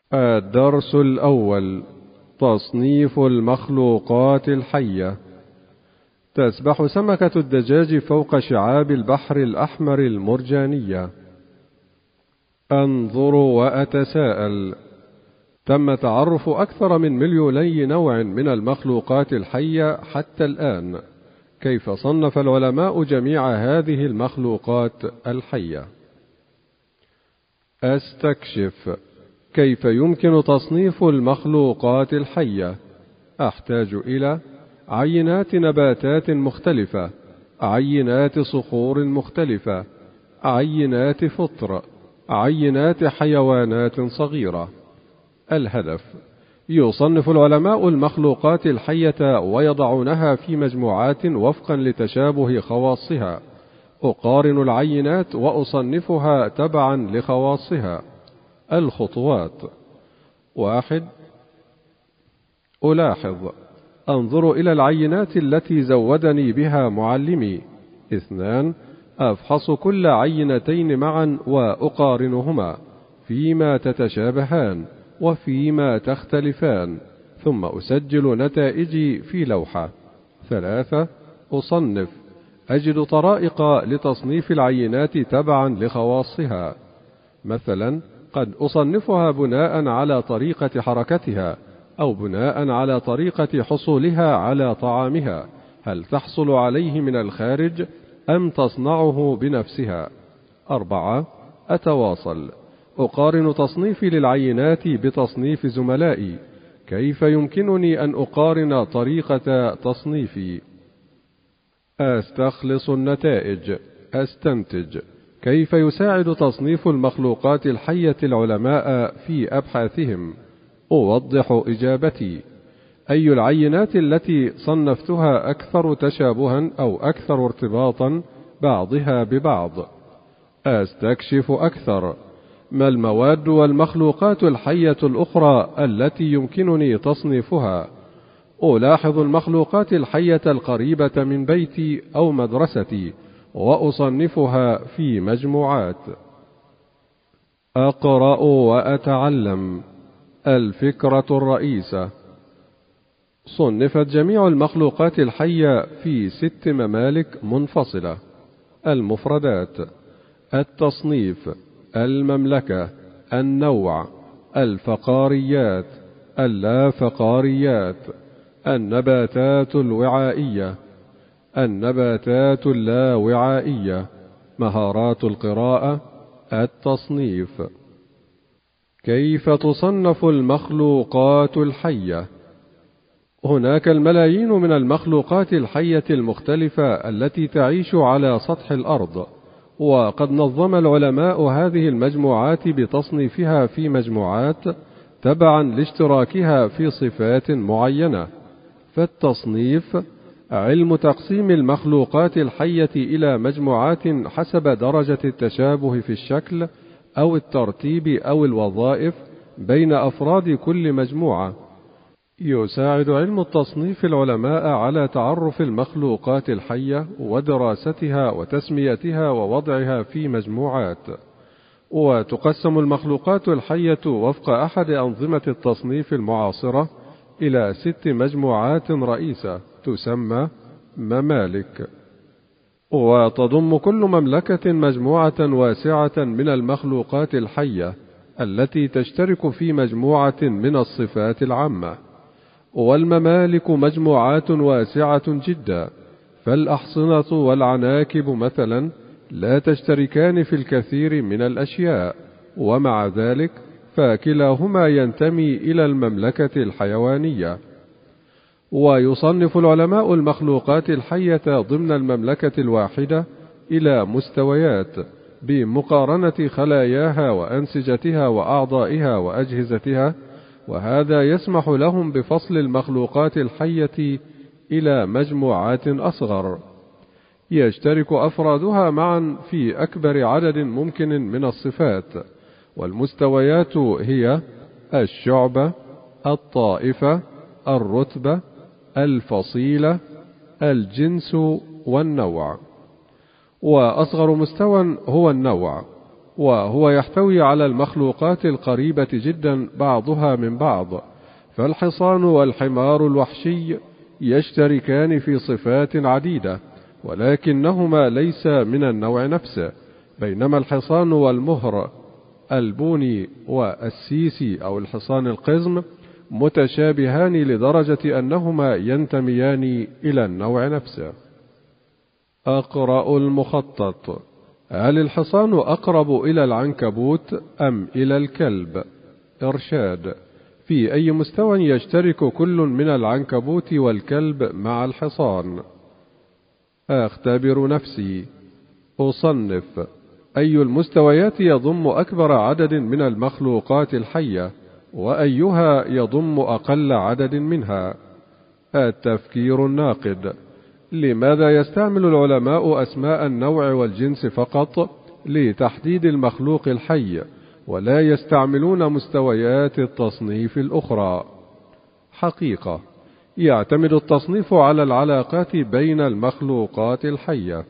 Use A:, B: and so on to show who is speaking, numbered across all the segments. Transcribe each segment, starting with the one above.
A: الدرس الأول: تصنيف المخلوقات الحية. تسبح سمكة الدجاج فوق شعاب البحر الأحمر المرجانية. أنظر وأتساءل: تم تعرف أكثر من 2,000,000 نوع من المخلوقات الحية حتى الآن. كيف صنف العلماء جميع هذه المخلوقات الحية؟ أستكشف: كيف يمكن تصنيف المخلوقات الحية؟ أحتاج إلى عينات نباتات مختلفة، عينات صخور مختلفة، عينات فطر، عينات حيوانات صغيرة. الهدف: يصنف العلماء المخلوقات الحية ويضعونها في مجموعات وفقا لتشابه خواصها. أقارن العينات وأصنفها تبعا لخواصها. الخطوات: 1. ألاحظ، أنظر إلى العينات التي زودني بها معلمي. 2. أفحص كل عينتين معا وأقارنهما فيما تتشابهان وفيما تختلفان، ثم أسجل نتائجي في لوحة. 3. أصنف، أجد طرائق لتصنيف العينات تبعا لخواصها. مثلا قد أصنفها بناء على طريقة حركتها، أو بناء على طريقة حصولها على طعامها، هل تحصل عليه من الخارج أم تصنعه بنفسها. 4. أتواصل، أقارن تصنيفي للعينات بتصنيف زملائي. كيف يمكنني أن أقارن طريقة تصنيفي؟ أستخلص النتائج. أستنتج، كيف يساعد تصنيف المخلوقات الحية العلماء في أبحاثهم؟ أوضح إجابتي. أي العينات التي صنفتها أكثر تشابها أو أكثر ارتباطا بعضها ببعض؟ أستكشف أكثر، ما المواد والمخلوقات الحية الأخرى التي يمكنني تصنيفها؟ ألاحظ المخلوقات الحية القريبة من بيتي أو مدرستي وأصنفها في مجموعات. أقرأ وأتعلم. الفكرة الرئيسة: صنفت جميع المخلوقات الحية في 6 ممالك منفصلة. المفردات: التصنيف، المملكة، النوع، الفقاريات، اللافقاريات، النباتات الوعائية، النباتات اللاوعائية، مهارات القراءة، التصنيف. كيف تصنف المخلوقات الحية؟ هناك الملايين من المخلوقات الحية المختلفة التي تعيش على سطح الأرض، وقد نظم العلماء هذه المجموعات بتصنيفها في مجموعات تبعا لاشتراكها في صفات معينة. فالتصنيف علم تقسيم المخلوقات الحية إلى مجموعات حسب درجة التشابه في الشكل أو الترتيب أو الوظائف بين أفراد كل مجموعة. يساعد علم التصنيف العلماء على تعرف المخلوقات الحية ودراستها وتسميتها ووضعها في مجموعات. وتقسم المخلوقات الحية وفق أحد أنظمة التصنيف المعاصرة إلى 6 مجموعات رئيسة تسمى ممالك. وتضم كل مملكة مجموعة واسعة من المخلوقات الحية التي تشترك في مجموعة من الصفات العامة. والممالك مجموعات واسعة جدا، فالأحصنة والعناكب مثلا لا تشتركان في الكثير من الأشياء، ومع ذلك فكلاهما ينتمي إلى المملكة الحيوانية. ويصنف العلماء المخلوقات الحية ضمن المملكة الواحدة إلى مستويات بمقارنة خلاياها وأنسجتها وأعضائها وأجهزتها، وهذا يسمح لهم بفصل المخلوقات الحية إلى مجموعات أصغر يشترك أفرادها معا في أكبر عدد ممكن من الصفات. والمستويات هي الشعبة، الطائفة، الرتبة، الفصيلة، الجنس والنوع. وأصغر مستوى هو النوع، وهو يحتوي على المخلوقات القريبة جدا بعضها من بعض، فالحصان والحمار الوحشي يشتركان في صفات عديدة، ولكنهما ليس من النوع نفسه، بينما الحصان والمهر البوني والسيسي أو الحصان القزم متشابهان لدرجة أنهما ينتميان إلى النوع نفسه. أقرأ المخطط. هل الحصان أقرب إلى العنكبوت أم إلى الكلب؟ إرشاد. في أي مستوى يشترك كل من العنكبوت والكلب مع الحصان؟ أختبر نفسي. أصنف. أي المستويات يضم أكبر عدد من المخلوقات الحية، وأيها يضم أقل عدد منها؟ التفكير الناقد. لماذا يستعمل العلماء أسماء النوع والجنس فقط لتحديد المخلوق الحي، ولا يستعملون مستويات التصنيف الأخرى؟ حقيقة، يعتمد التصنيف على العلاقات بين المخلوقات الحية.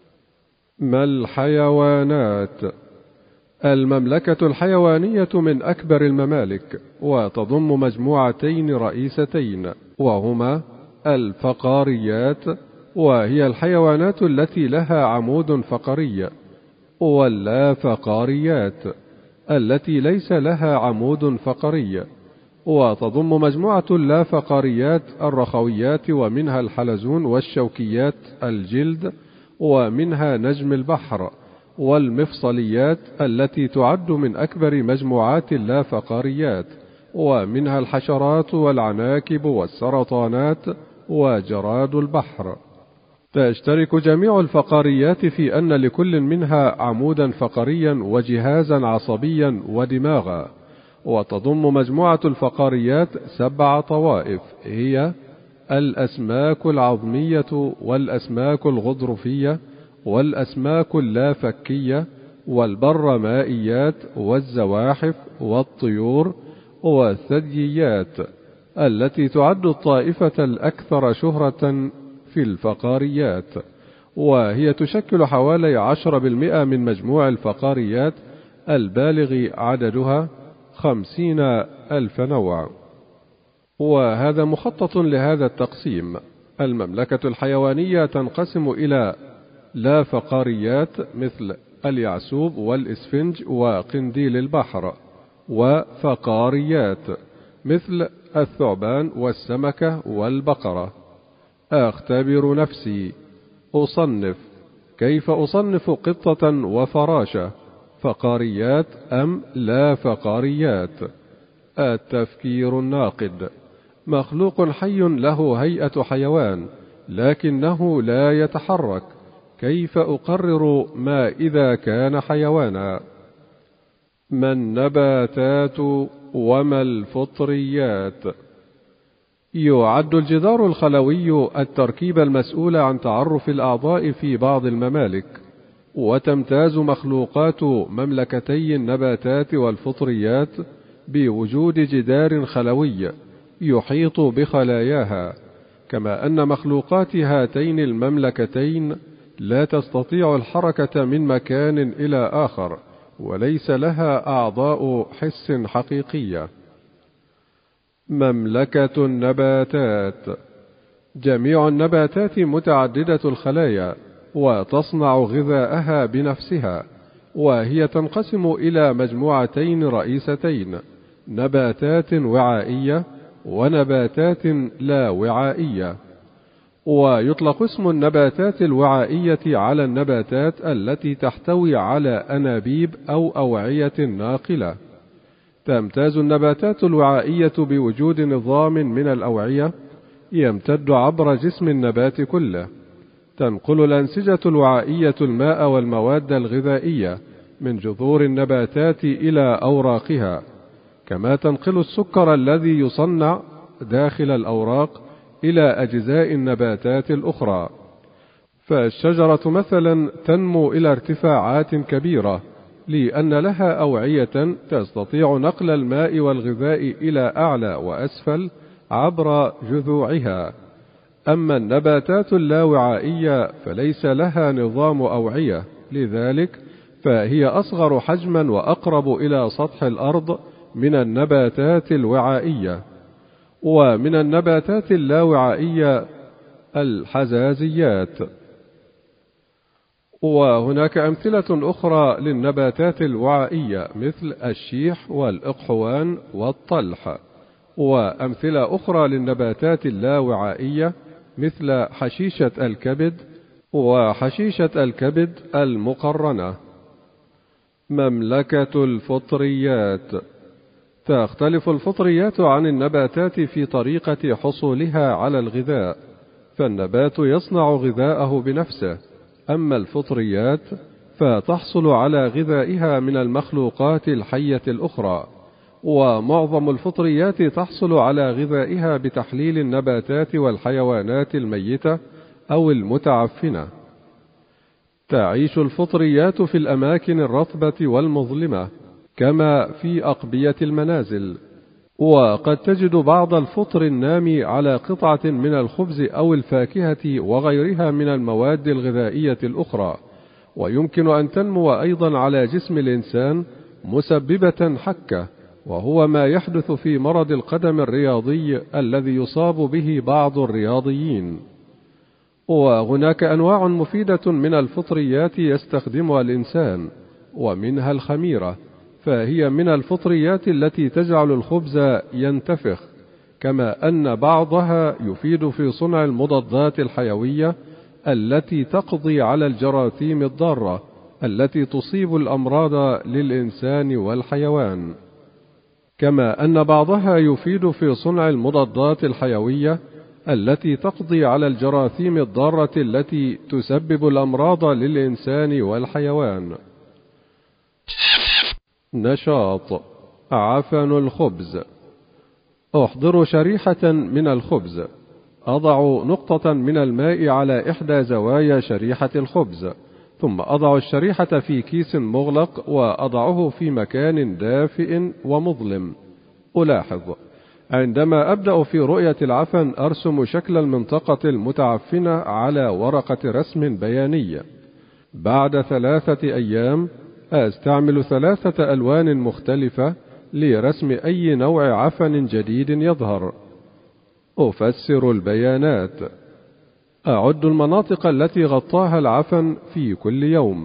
A: ما الحيوانات؟ المملكة الحيوانية من أكبر الممالك، وتضم مجموعتين رئيستين، وهما الفقاريات، وهي الحيوانات التي لها عمود فقري، واللا فقاريات التي ليس لها عمود فقري، وتضم مجموعة اللا فقاريات الرخويات، ومنها الحلزون والشوكيات الجلد، ومنها نجم البحر والمفصليات التي تعد من أكبر مجموعات اللا فقاريات، ومنها الحشرات والعناكب والسرطانات وجراد البحر. تشترك جميع الفقاريات في أن لكل منها عمودا فقريا وجهازا عصبيا ودماغا، وتضم مجموعة الفقاريات 7 طوائف، هي الأسماك العظمية والأسماك الغضرفية والأسماك اللافكية والبرمائيات والزواحف والطيور والثدييات، التي تعد الطائفة الأكثر شهرة في الفقاريات، وهي تشكل حوالي 10% من مجموع الفقاريات البالغ عددها 50,000 نوع. وهذا مخطط لهذا التقسيم. المملكة الحيوانية تنقسم إلى لا فقاريات مثل اليعسوب والإسفنج وقنديل البحر، وفقاريات مثل الثعبان والسمكة والبقرة. أختبر نفسي. أصنف. كيف أصنف قطة وفراشة؟ فقاريات أم لا فقاريات؟ التفكير الناقد. مخلوق حي له هيئة حيوان لكنه لا يتحرك، كيف أقرر ما إذا كان حيوانا؟ ما النباتات وما الفطريات؟ يعد الجدار الخلوي التركيب المسؤول عن تعرف الأعضاء في بعض الممالك، وتمتاز مخلوقات مملكتي النباتات والفطريات بوجود جدار خلوي يحيط بخلاياها، كما أن مخلوقات هاتين المملكتين لا تستطيع الحركة من مكان إلى آخر، وليس لها أعضاء حس حقيقية. مملكة النباتات. جميع النباتات متعددة الخلايا، وتصنع غذاءها بنفسها، وهي تنقسم إلى مجموعتين رئيستين: نباتات وعائية ونباتات لا وعائية. ويطلق اسم النباتات الوعائية على النباتات التي تحتوي على أنابيب أو أوعية ناقلة. تمتاز النباتات الوعائية بوجود نظام من الأوعية يمتد عبر جسم النبات كله. تنقل الأنسجة الوعائية الماء والمواد الغذائية من جذور النباتات إلى أوراقها، كما تنقل السكر الذي يصنع داخل الأوراق إلى أجزاء النباتات الأخرى. فالشجرة مثلا تنمو إلى ارتفاعات كبيرة لأن لها أوعية تستطيع نقل الماء والغذاء إلى أعلى وأسفل عبر جذوعها. أما النباتات اللاوعائية فليس لها نظام أوعية، لذلك فهي أصغر حجما وأقرب إلى سطح الأرض من النباتات الوعائية. ومن النباتات اللاوعائية الحزازيات. وهناك أمثلة أخرى للنباتات الوعائية مثل الشيح والإقحوان والطلح. وأمثلة أخرى للنباتات اللاوعائية مثل حشيشة الكبد وحشيشة الكبد المقرنة. مملكة الفطريات. تختلف الفطريات عن النباتات في طريقة حصولها على الغذاء، فالنبات يصنع غذاءه بنفسه، أما الفطريات فتحصل على غذائها من المخلوقات الحية الأخرى، ومعظم الفطريات تحصل على غذائها بتحليل النباتات والحيوانات الميتة أو المتعفنة. تعيش الفطريات في الأماكن الرطبة والمظلمة كما في أقبية المنازل، وقد تجد بعض الفطر النامي على قطعة من الخبز أو الفاكهة وغيرها من المواد الغذائية الأخرى، ويمكن أن تنمو أيضا على جسم الإنسان مسببة حكة، وهو ما يحدث في مرض القدم الرياضي الذي يصاب به بعض الرياضيين. وهناك أنواع مفيدة من الفطريات يستخدمها الإنسان، ومنها الخميرة، فهي من الفطريات التي تجعل الخبز ينتفخ، كما أن بعضها يفيد في صنع المضادات الحيوية التي تقضي على الجراثيم الضارة التي تصيب الأمراض للإنسان والحيوان، كما أن بعضها يفيد في صنع المضادات الحيوية التي تقضي على الجراثيم الضارة التي تسبب الأمراض للإنسان والحيوان. نشاط. عفن الخبز. أحضر شريحة من الخبز، أضع نقطة من الماء على إحدى زوايا شريحة الخبز، ثم أضع الشريحة في كيس مغلق وأضعه في مكان دافئ ومظلم. ألاحظ عندما أبدأ في رؤية العفن أرسم شكل المنطقة المتعفنة على ورقة رسم بياني. بعد 3 أيام أستعمل 3 ألوان مختلفة لرسم أي نوع عفن جديد يظهر. أفسر البيانات. أعد المناطق التي غطاها العفن في كل يوم.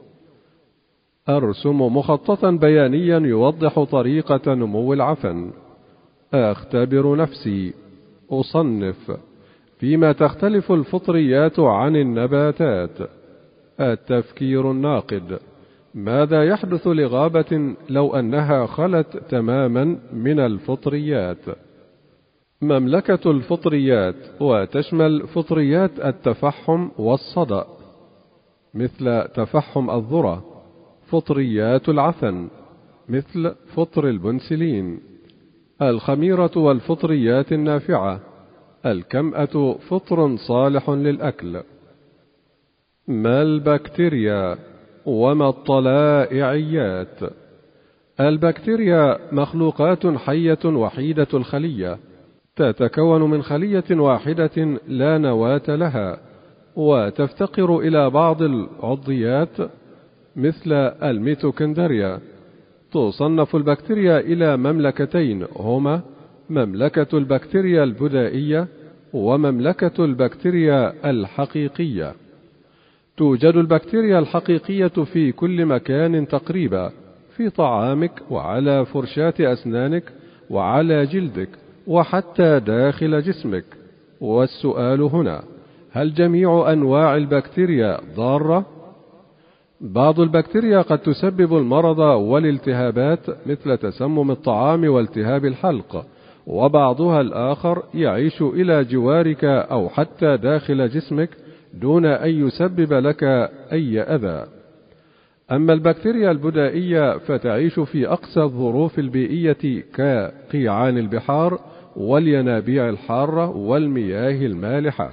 A: أرسم مخططا بيانيا يوضح طريقة نمو العفن. أختبر نفسي. أصنف. فيما تختلف الفطريات عن النباتات. التفكير الناقد. ماذا يحدث لغابة لو أنها خلت تماما من الفطريات؟ مملكة الفطريات، وتشمل فطريات التفحم والصدأ مثل تفحم الذرة، فطريات العفن مثل فطر البنسلين، الخميرة والفطريات النافعة، الكمأة فطر صالح للأكل. ما البكتيريا وما الطلائعيات؟ البكتيريا مخلوقات حية وحيدة الخلية، تتكون من خلية واحدة لا نواة لها، وتفتقر إلى بعض العضيات مثل الميتوكوندريا. تصنف البكتيريا إلى مملكتين، هما مملكة البكتيريا البدائية ومملكة البكتيريا الحقيقية. توجد البكتيريا الحقيقية في كل مكان تقريبا، في طعامك وعلى فرشاة أسنانك وعلى جلدك وحتى داخل جسمك. والسؤال هنا: هل جميع أنواع البكتيريا ضارة؟ بعض البكتيريا قد تسبب المرض والالتهابات مثل تسمم الطعام والتهاب الحلق، وبعضها الآخر يعيش إلى جوارك أو حتى داخل جسمك دون أن يسبب لك أي أذى. أما البكتيريا البدائية فتعيش في أقصى الظروف البيئية كقيعان البحار والينابيع الحارة والمياه المالحة.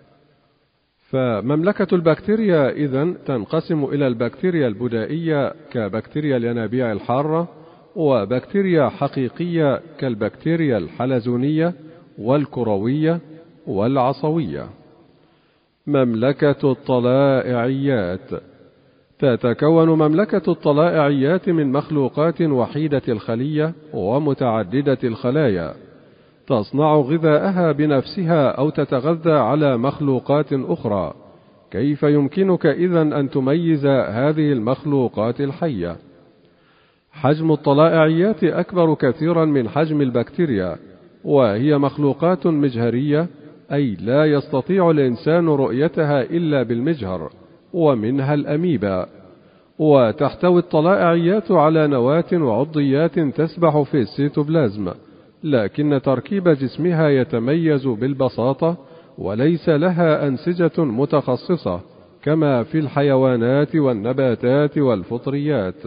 A: فمملكة البكتيريا إذن تنقسم إلى البكتيريا البدائية كبكتيريا الينابيع الحارة، وبكتيريا حقيقية كالبكتيريا الحلزونية والكروية والعصوية. مملكة الطلائعيات تتكون مملكة الطلائعيات من مخلوقات وحيدة الخلية ومتعددة الخلايا، تصنع غذاءها بنفسها أو تتغذى على مخلوقات أخرى. كيف يمكنك إذن أن تميز هذه المخلوقات الحية؟ حجم الطلائعيات أكبر كثيرا من حجم البكتيريا، وهي مخلوقات مجهرية، أي لا يستطيع الإنسان رؤيتها إلا بالمجهر، ومنها الأميبا. وتحتوي الطلائعيات على نواة وعضيات تسبح في السيتوبلازم، لكن تركيب جسمها يتميز بالبساطة، وليس لها أنسجة متخصصة كما في الحيوانات والنباتات والفطريات.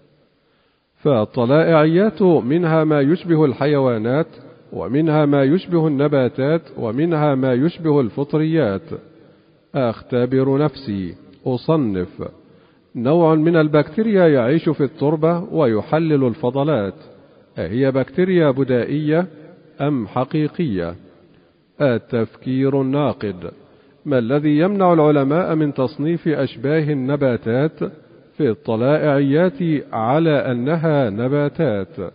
A: فالطلائعيات منها ما يشبه الحيوانات، ومنها ما يشبه النباتات، ومنها ما يشبه الفطريات. أختبر نفسي، أصنف. نوع من البكتيريا يعيش في التربة ويحلل الفضلات، أهي بكتيريا بدائية أم حقيقية؟ التفكير الناقد. ما الذي يمنع العلماء من تصنيف أشباه النباتات في الطلائعيات على أنها نباتات؟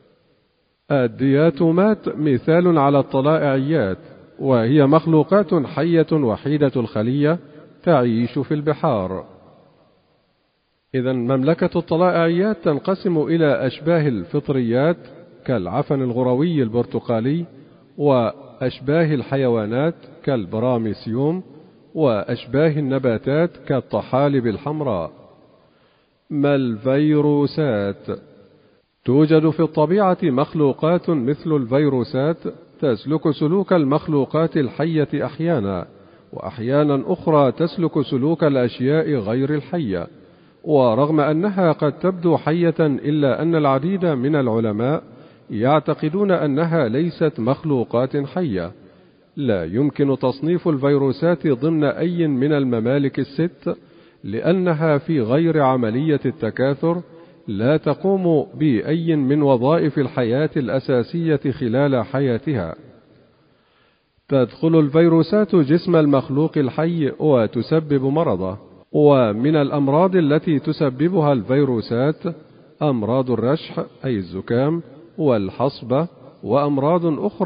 A: الدياتومات مثال على الطلائعيات، وهي مخلوقات حية وحيدة الخلية تعيش في البحار. إذن مملكة الطلائعيات تنقسم إلى أشباه الفطريات كالعفن الغروي البرتقالي، وأشباه الحيوانات كالبراميسيوم، وأشباه النباتات كالطحالب الحمراء. ما الفيروسات؟ توجد في الطبيعة مخلوقات مثل الفيروسات تسلك سلوك المخلوقات الحية أحيانا، وأحيانا أخرى تسلك سلوك الأشياء غير الحية. ورغم أنها قد تبدو حية، إلا أن العديد من العلماء يعتقدون أنها ليست مخلوقات حية. لا يمكن تصنيف الفيروسات ضمن أي من الممالك الست، لأنها في غير عملية التكاثر، لا تقوم بأي من وظائف الحياة الأساسية خلال حياتها. تدخل الفيروسات جسم المخلوق الحي وتسبب مرضه. ومن الأمراض التي تسببها الفيروسات أمراض الرشح أي الزكام والحصبة، وأمراض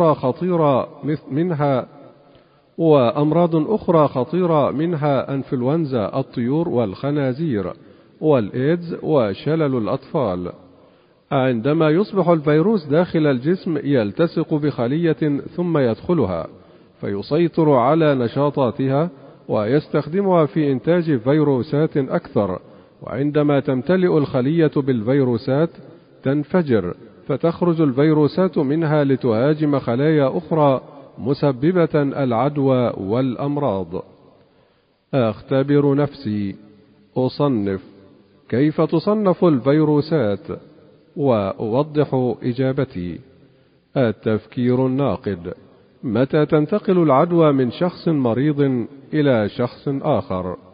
A: أخرى خطيرة منها أنفلونزا الطيور والخنازير، والإيدز، وشلل الأطفال. عندما يصبح الفيروس داخل الجسم يلتصق بخلية ثم يدخلها، فيسيطر على نشاطاتها ويستخدمها في إنتاج فيروسات أكثر. وعندما تمتلئ الخلية بالفيروسات تنفجر، فتخرج الفيروسات منها لتهاجم خلايا أخرى مسببة العدوى والأمراض. أختبر نفسي، أصنف. كيف تصنف الفيروسات؟ وأوضح إجابتي. التفكير الناقد. متى تنتقل العدوى من شخص مريض إلى شخص آخر؟